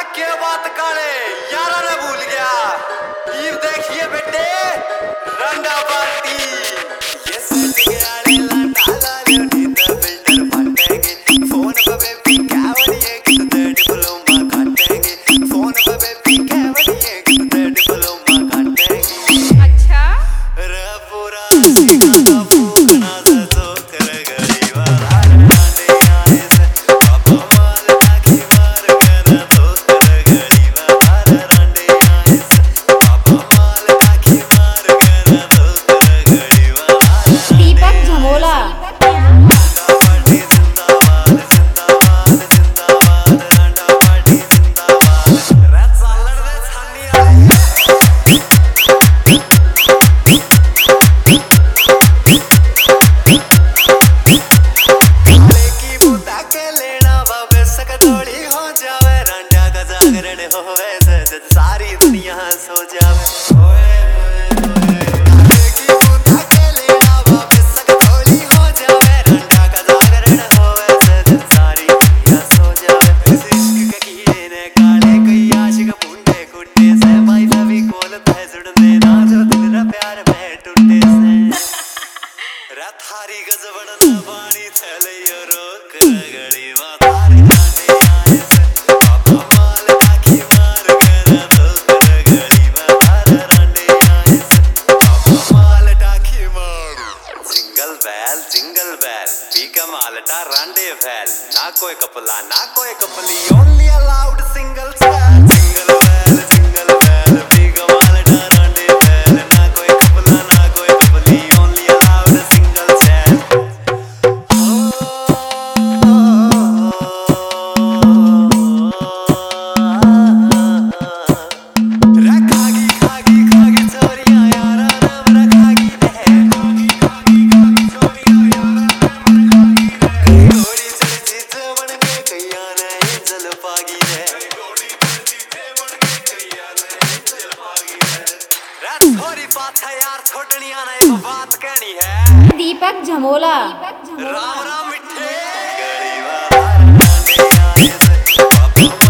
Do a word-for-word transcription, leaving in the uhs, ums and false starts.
क्या बात काले यारा ने भूल गया। ये देखिए बेटे रंडा पार्टी ये सेट गया रे लांडा लालियो नींद फिल्टर फटेगी फोन पे बेबी कावड़िए कितने डिप्लोमा काटेगी फोन पे बेबी कावड़िए कितने डिप्लोमा काटेगी। अच्छा रे पूरा सिखाता फूकना से तो कर गली वाला सारी दुनिया सो जावे थारी गजबड़ पानी थले रोक गड़ी मातारी जिंगल बैल पीका मालटा रांडे फैल ना कोई कपला ना कोई कपली ओनली अलाउड सिंगल बैल सिंगल बैल सिंगल बैल पीका मालटा रांडे फैल ना कोई कपला ना कोई कपली ओनली अलाउड सिंगल बैल। रखागी खागी खागी छोरियां यारा नाम रखागी थोड़ी बात है यार छोटनी आना एक बात कहनी है। दीपक झमोला राम राम मिठे गरीबा